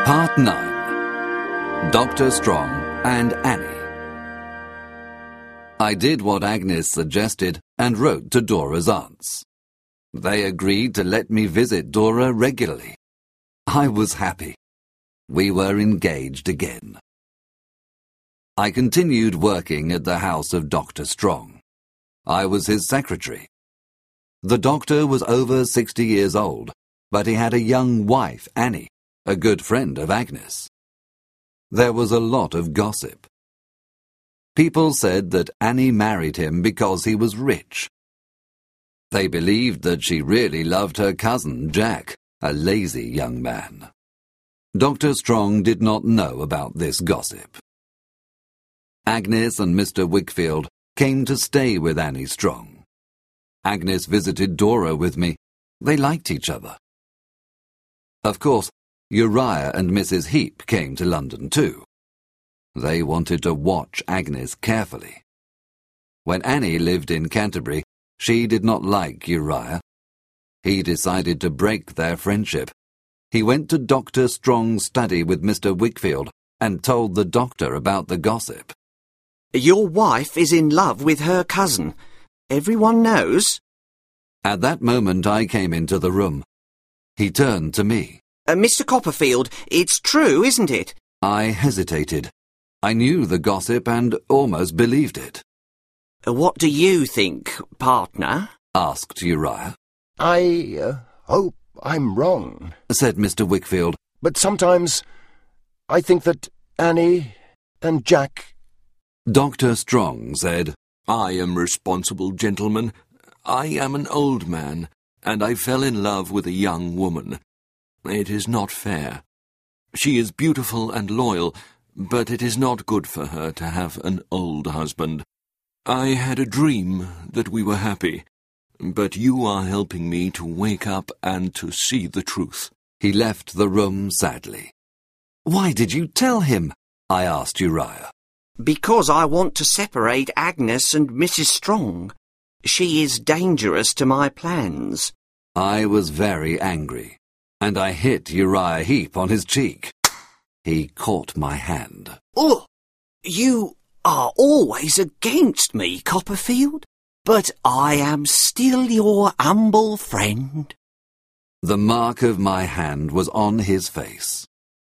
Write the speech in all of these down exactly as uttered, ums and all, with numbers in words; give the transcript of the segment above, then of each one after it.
Part nine. Doctor Strong and Annie. I did what Agnes suggested and wrote to Dora's aunts. They agreed to let me visit Dora regularly. I was happy. We were engaged again. I continued working at the house of Doctor Strong. I was his secretary. The doctor was over sixty years old, but he had a young wife, Annie, a good friend of Agnes. There was a lot of gossip. People said that Annie married him because he was rich. They believed that she really loved her cousin, Jack, a lazy young man. Doctor Strong did not know about this gossip. Agnes and Mister Wickfield came to stay with Annie Strong. Agnes visited Dora with me. They liked each other. Of course, Uriah and Missus Heap came to London too. They wanted to watch Agnes carefully. When Annie lived in Canterbury, she did not like Uriah. He decided to break their friendship. He went to Doctor Strong's study with Mister Wickfield and told the doctor about the gossip. Your wife is in love with her cousin. Everyone knows. At that moment I came into the room. He turned to me. Uh, Mister Copperfield, it's true, isn't it? I hesitated. I knew the gossip and almost believed it. Uh, what do you think, partner? Asked Uriah. I uh, hope I'm wrong, said Mister Wickfield. But sometimes I think that Annie and Jack... Doctor Strong said, I am responsible, gentlemen. I am an old man, and I fell in love with a young woman. It is not fair. She is beautiful and loyal, but it is not good for her to have an old husband. I had a dream that we were happy, but you are helping me to wake up and to see the truth. He left the room sadly. Why did you tell him? I asked Uriah. Because I want to separate Agnes and Missus Strong. She is dangerous to my plans. I was very angry, and I hit Uriah Heap on his cheek. He caught my hand. Oh, you are always against me, Copperfield, but I am still your humble friend. The mark of my hand was on his face.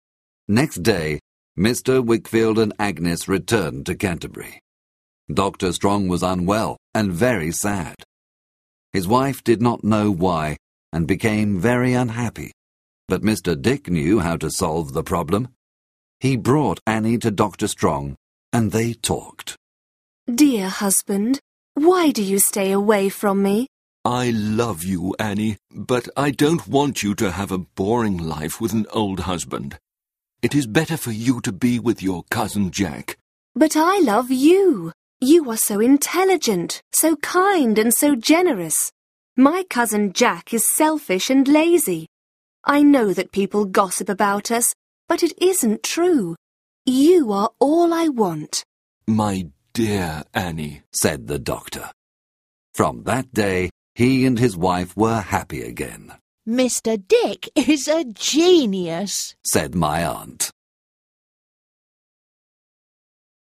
Next day, Mister Wickfield and Agnes returned to Canterbury. Doctor Strong was unwell and very sad. His wife did not know why and became very unhappy, but Mister Dick knew how to solve the problem. He brought Annie to Doctor Strong, and they talked. Dear husband, why do you stay away from me? I love you, Annie, but I don't want you to have a boring life with an old husband. It is better for you to be with your cousin Jack. But I love you. You are so intelligent, so kind and so generous. My cousin Jack is selfish and lazy. I know that people gossip about us, but it isn't true. You are all I want. My dear Annie, said the doctor. From that day, he and his wife were happy again. Mister Dick is a genius, said my aunt.